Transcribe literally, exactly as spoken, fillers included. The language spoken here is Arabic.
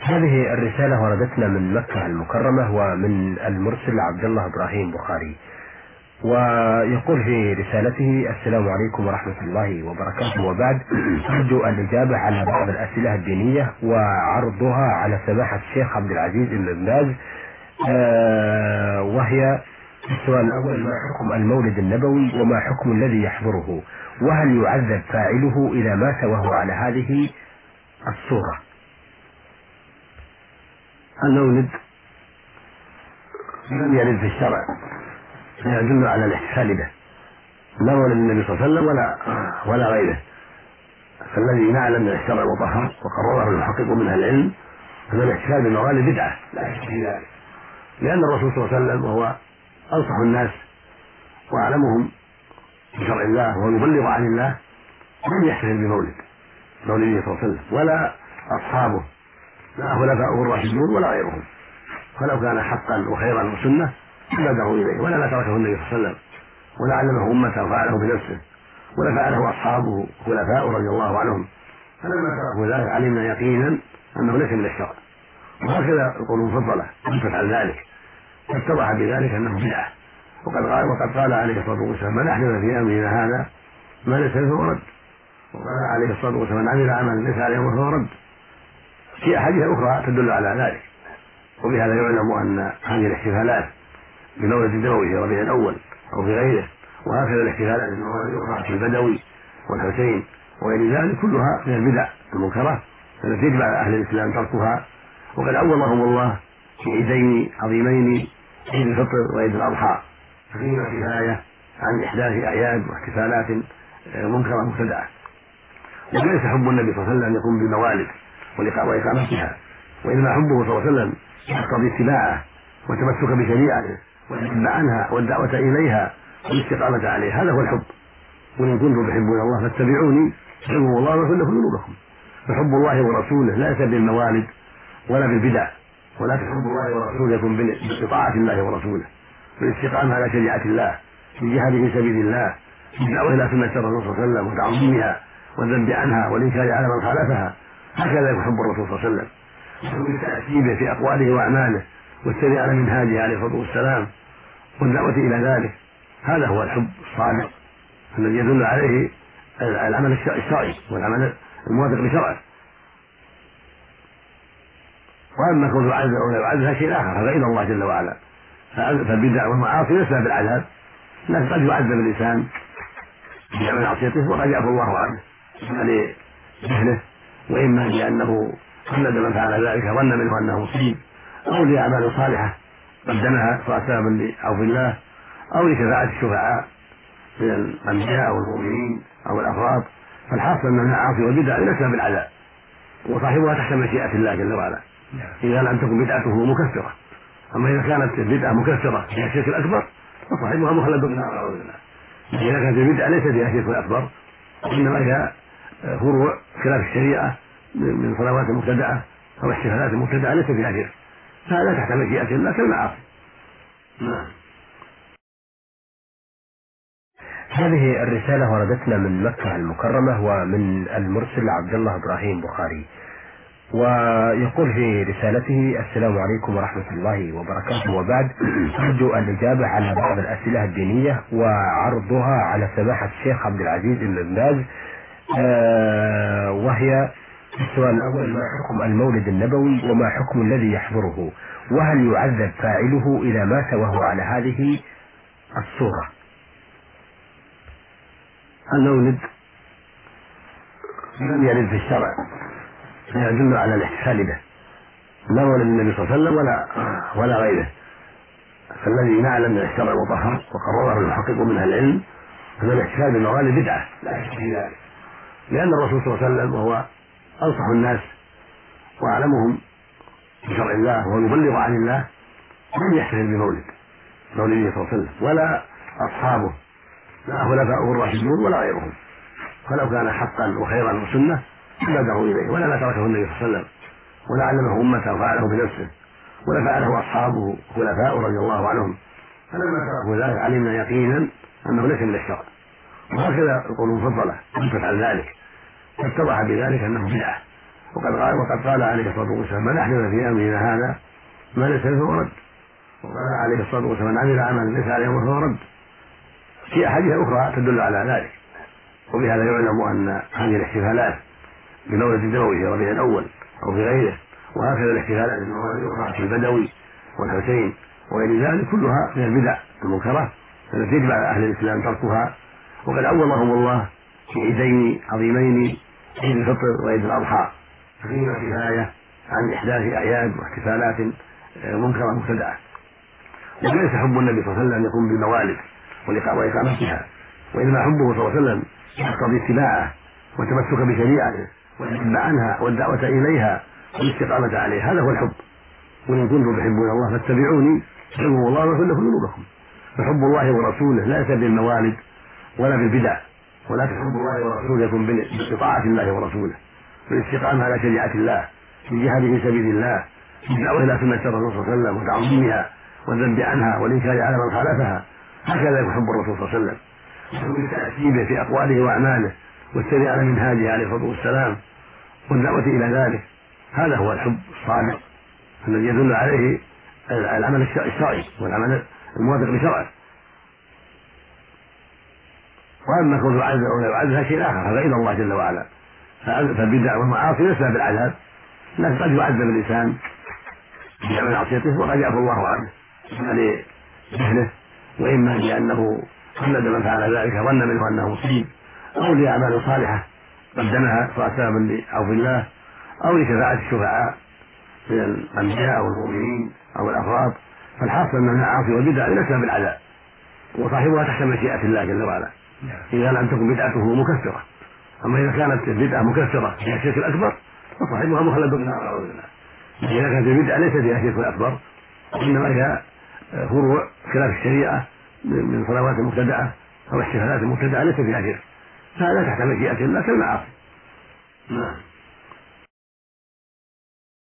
هذه الرسالة وردتنا من مكة المكرمة ومن المرسل عبد الله إبراهيم بخاري، ويقول في رسالته: السلام عليكم ورحمة الله وبركاته، وبعد أرجو الإجابة على بعض الأسئلة الدينية وعرضها على سماحة الشيخ عبد العزيز بن باز. آه وهي: السؤال الأول: ما حكم المولد النبوي وما حكم الذي يحضره؟ وهل يعذب فاعله إذا مات وهو على هذه الصورة؟ المولد لم يرد في الشرع يدل على الاحتفال به، لا مولد النبي صلى الله عليه وسلم ولا ولا غيره. فالذي نعلم من الشرع المطهر وقرره المحقق من اهل العلم ان الاحتفال بالموالد بدعه لا شك في ذلك، لان الرسول صلى الله عليه وسلم وهو انصح الناس واعلمهم بشرع الله وهو يبلغ عن الله لم يحتفل بمولد مولده صلى الله عليه وسلم ولا اصحابه لا خلفاؤه الراشدون ولا غيرهم. فلو كان حقا وخيرا وسنه بادروا اليه، ولا ما تركه النبي صلى الله عليه وسلم ولا علمه امته وفعله بنفسه ولا فعله اصحابه خلفاؤه رضي الله عنهم. فلما تركوا ذلك علمنا يقينا انه ليس من الشرع، وهكذا القرون المفضله لم تفعل ذلك، فاتضح بذلك انه بدعه. وقد قال وقد قال عليه الصلاه والسلام: من احدث في امرنا هذا ما ليس فهو رد. وقال عليه الصلاه والسلام: من عمل عملا ليس عليه فهو رد. في احاديث اخرى تدل على ذلك، وبهذا يعلم ان هذه الاحتفالات بمولد النبوي في ربيع الاول او في غيره، وهكذا الاحتفالات بالموالد الاخرى في البدوي والحسين وغير ذلك كلها من البدع المنكره التي يجب على اهل الاسلام تركها. وقد عوضهم الله في عيدين عظيمين، عيد الفطر وعيد الاضحى، ففيهما كفايه عن احداث اعياد واحتفالات منكره مبتدعه. وليس حب النبي صلى الله عليه وسلم ان يقوم بالموالد واقامتها، وانما حبه صلى الله عليه وسلم يقتضي اتباعه والتمسك بشريعته والذب عنها والدعوه اليها والاستقامه عليها. هذا هو الحب. قل ان كنتم تحبون الله فاتبعوني يحبكم الله ويغفر لكم ذنوبكم. فحب الله ورسوله لا يتم بالموالد ولا بالبدع، ولكن حب الله ورسوله يكون بطاعه الله ورسوله، بالاستقامه على شريعه الله، بالجهاد في سبيل الله، بالدعوه الى سنه الرسول صلى الله عليه وسلم وتعظيمها والذب عنها والانكار على من خالفها. هكذا يحب الرسول صلى الله عليه وسلم، وبالتأكيد في اقواله واعماله والسير على منهاجه عليه الصلاه والسلام والدعوه الى ذلك. هذا هو الحب الصادق الذي يدل عليه العمل الشرعي والعمل الموافق لشرعه. واما كون يعذب او لا يعذب هذا شيء اخر، هذا الى الله جل وعلا. فالبدع والمعاصي ليس بالعذاب، لكن قد يعذب الانسان بمعصيته وقد يعفو الله عنه لجهله، واما لانه قلد من فعل ذلك ظن منه انه مصيب، او لاعمال صالحه قدمها صار سببا لعفو الله، او لشفاعه الشفعاء من الانبياء او المؤمنين او الافراد. فالحاصل ان المعاصي والبدع ليس بالعذاب، وصاحبها تحت مشيئه الله جل وعلا اذا لم تكن بدعته مكفره. اما اذا كانت البدعه مكفره فيها الشرك الاكبر فصاحبها مخلد بالنار اعوذ بالله. اذا كانت البدعه ليس فيها الشرك الاكبر وانما هي فروع خلاف الشريعه من صلوات مبتدعه او احتفالات مبتدعه ليس فيها شرك، فهذا تحت مشيئه الله كالمعاصي. نعم. هذه الرسالة وردتنا من مكة المكرمة ومن المرسل عبد الله إبراهيم بخاري، ويقول في رسالته: السلام عليكم ورحمة الله وبركاته، وبعد أرجو الإجابة على بعض الأسئلة الدينية وعرضها على سماحة الشيخ عبد العزيز بن باز. آه وهي: السؤال الأول: ما حكم المولد النبوي وما حكم الذي يحضره؟ وهل يعذب فاعله إذا مات وهو على هذه الصورة؟ المولد لم يرد في الشرع يدل على الاحتفال به، لا مولد النبي صلى الله عليه وسلم ولا ولا غيره. فالذي نعلم من الشرع المطهر وقرره المحقق من اهل العلم ان الاحتفال بالموالد بدعه لا شك في ذلك، لان الرسول صلى الله عليه وسلم وهو انصح الناس واعلمهم بشرع الله وهو يبلغ عن الله لم يحتفل بمولد مولده صلى الله عليه وسلم ولا اصحابه لا خلفاؤه الراشدون ولا غيرهم. فلو كان حقا وخيرا وسنه بادروا اليه، ولا ما تركه النبي صلى الله عليه وسلم ولا علمه امته وفعله بنفسه ولا فعله اصحابه خلفاؤه رضي الله عنهم. فلما تركوا ذلك علمنا يقينا انه ليس من الشرع، وهكذا القرون المفضله لم تفعل ذلك، فاتضح بذلك انه بدعه. وقد قال وقد قال عليه الصلاه والسلام: من احدث في امرنا هذا ما ليس فهو رد. وقال عليه الصلاه والسلام: من عمل عملا ليس عليه امر فهو رد. في احاديث اخرى تدل على ذلك. وبهذا يعلم ان هذه الاحتفالات بمولد النبوي في ربيع الاول او في غيره، وهكذا الاحتفالات بالمولد الاخرى في البدوي والحسين وغير ذلك، كلها من البدع المنكره التي يجب على اهل الاسلام تركها. وقد عوضهم الله في عيدين عظيمين، عيد الفطر وعيد الاضحى، فيهما كفايه عن احداث اعياد واحتفالات منكره مبتدعه. وليس حب النبي صلى الله عليه وسلم يكون بالموالد واقامتها، وانما حبه صلى الله عليه وسلم يقتضي اتباعه والتمسك بشريعته والذب عنها والدعوه اليها والاستقامه عليه. هذا هو الحب. قل ان كنتم تحبون الله فاتبعوني يحبكم الله ويغفر لكم ذنوبكم. فحب الله ورسوله لا يأتي بالموالد ولا بالبدع، ولكن حب الله ورسوله يكون بطاعة الله ورسوله، بالاستقامة على شريعة الله، بالجهاد في سبيل الله، بالدعوة إلى سنة الرسول صلى الله عليه وسلم وتعظيمها والذب عنها والإنكار على من خالفها. هكذا يحب الرسول صلى الله عليه وسلم، وبالتأكيد في أقواله وأعماله والسير على منهاجه عليه الصلاة والسلام والدعوة إلى ذلك. هذا هو الحب الصادق الذي يدل عليه العمل الشرعي والعمل الموافق لشرعه. واما كون يعذب او لا يعذب شيء اخر، هذا الى الله جل وعلا. فالبدع والمعاصي ليس بالعذاب، لكن قد يعذب الانسان بمعصيته وقد يعفو الله عنه لجهله، واما لانه قلد من فعل ذلك ظن منه انه مصيب، او لاعمال صالحه قدمها صار سببا لعفو الله، او لشفاعه الشفعاء من الانبياء او المؤمنين او الافراد. فالحاصل ان المعاصي والبدع ليس بالعذاب، وصاحبها تحت مشيئه الله جل وعلا اذا لم تكن بدعته مكفره. اما اذا كانت البدعه مكفره هي الشرك الاكبر فصاحبها مخلد بالنار اعوذ بالله. اذا كانت البدعه ليس فيها الشرك الاكبر وانما هي فروع خلاف الشريعه من صلوات مبتدعه او احتفالات مبتدعه ليس فيها شرك، فهذا تحت مشيئه الله كالمعاصي. نعم.